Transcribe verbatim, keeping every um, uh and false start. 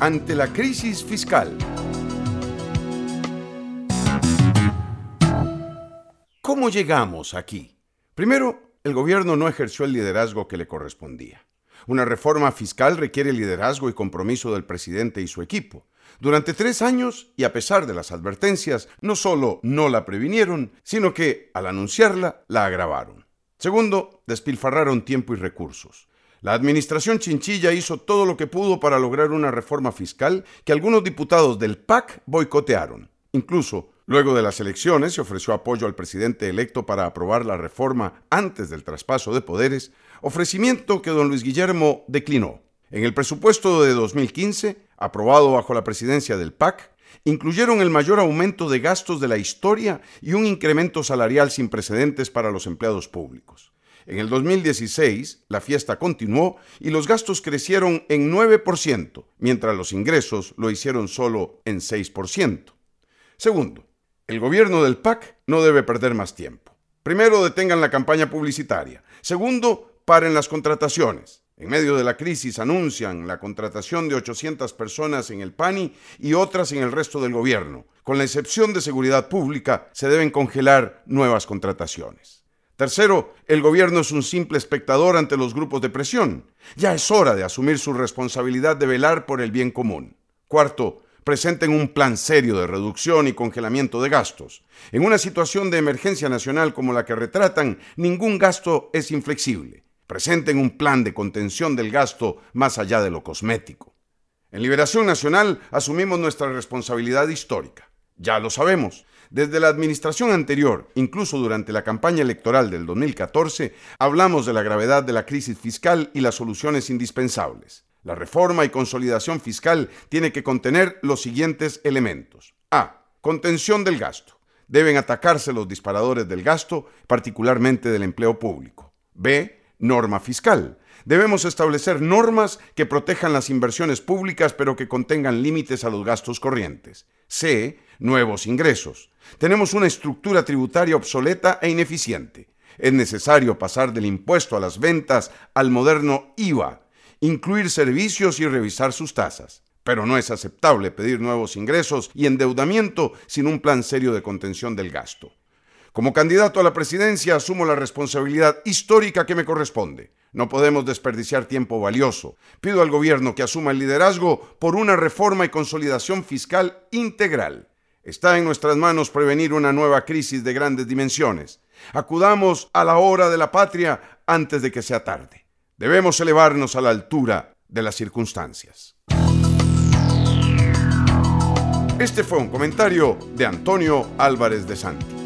ante la crisis fiscal. ¿Cómo llegamos aquí? Primero, el gobierno no ejerció el liderazgo que le correspondía. Una reforma fiscal requiere liderazgo y compromiso del presidente y su equipo. Durante tres años, y a pesar de las advertencias, no solo no la previnieron, sino que, al anunciarla, la agravaron. Segundo, despilfarraron tiempo y recursos. La administración Chinchilla hizo todo lo que pudo para lograr una reforma fiscal que algunos diputados del P A C boicotearon. Incluso, luego de las elecciones, se ofreció apoyo al presidente electo para aprobar la reforma antes del traspaso de poderes, ofrecimiento que don Luis Guillermo declinó. En el presupuesto de dos mil quince, aprobado bajo la presidencia del P A C, incluyeron el mayor aumento de gastos de la historia y un incremento salarial sin precedentes para los empleados públicos. En el dos mil dieciséis, la fiesta continuó y los gastos crecieron en nueve por ciento, mientras los ingresos lo hicieron solo en seis por ciento. Segundo, el gobierno del P A C no debe perder más tiempo. Primero, detengan la campaña publicitaria. Segundo, paren las contrataciones. En medio de la crisis anuncian la contratación de ochocientas personas en el P A N I y otras en el resto del gobierno. Con la excepción de seguridad pública, se deben congelar nuevas contrataciones. Tercero, el gobierno es un simple espectador ante los grupos de presión. Ya es hora de asumir su responsabilidad de velar por el bien común. Cuarto, presenten un plan serio de reducción y congelamiento de gastos. En una situación de emergencia nacional como la que retratan, ningún gasto es inflexible. Presenten un plan de contención del gasto más allá de lo cosmético. En Liberación Nacional asumimos nuestra responsabilidad histórica. Ya lo sabemos. Desde la administración anterior, incluso durante la campaña electoral del dos mil catorce, hablamos de la gravedad de la crisis fiscal y las soluciones indispensables. La reforma y consolidación fiscal tiene que contener los siguientes elementos. A. Contención del gasto. Deben atacarse los disparadores del gasto, particularmente del empleo público. B. Norma fiscal. Debemos establecer normas que protejan las inversiones públicas pero que contengan límites a los gastos corrientes. C. Nuevos ingresos. Tenemos una estructura tributaria obsoleta e ineficiente. Es necesario pasar del impuesto a las ventas al moderno I V A, incluir servicios y revisar sus tasas. Pero no es aceptable pedir nuevos ingresos y endeudamiento sin un plan serio de contención del gasto. Como candidato a la presidencia, asumo la responsabilidad histórica que me corresponde. No podemos desperdiciar tiempo valioso. Pido al gobierno que asuma el liderazgo por una reforma y consolidación fiscal integral. Está en nuestras manos prevenir una nueva crisis de grandes dimensiones. Acudamos a la hora de la patria antes de que sea tarde. Debemos elevarnos a la altura de las circunstancias. Este fue un comentario de Antonio Álvarez de Santi.